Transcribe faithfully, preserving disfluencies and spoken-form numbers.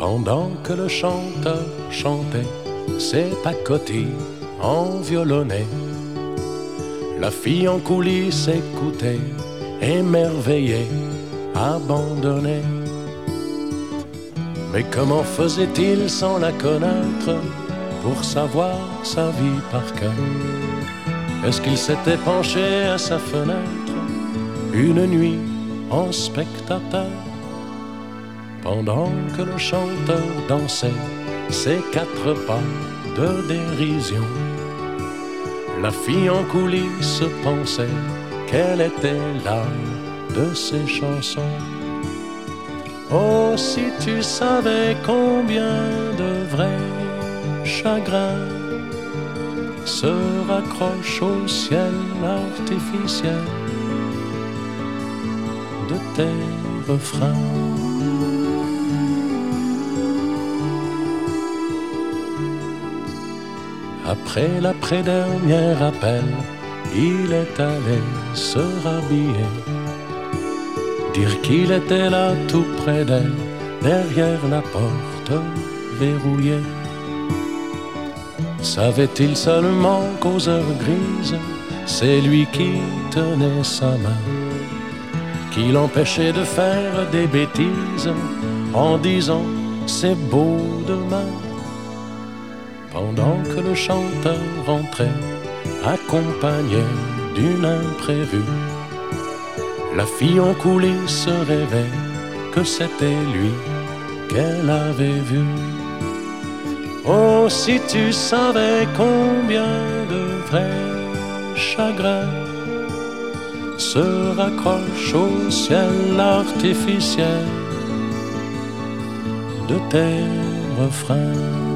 Pendant que le chanteur chantait ses pacotilles en violonnet, la fille en coulisses écoutait, émerveillée, abandonnée. Mais comment faisait-il sans la connaître pour savoir sa vie par cœur? Est-ce qu'il s'était penché à sa fenêtre une nuit en spectateur, pendant que le chanteur dansait ses quatre pas de dérision? La fille en coulisses pensait qu'elle était l'âme de ses chansons. Oh, si tu savais combien de vrais chagrins se raccrochent au ciel artificiel de tes refrains. Après l'après-dernier appel, il est allé se rhabiller, dire qu'il était là tout près d'elle, derrière la porte verrouillée. Savait-il seulement qu'aux heures grises, c'est lui qui tenait sa main, qui l'empêchait de faire des bêtises en disant c'est beau demain? Pendant que le chanteur rentrait, accompagné d'une imprévue, la fille en coulisses rêvait que c'était lui qu'elle avait vu. Oh, si tu savais combien de vrais chagrins se raccrochent au ciel artificiel de tes refrains.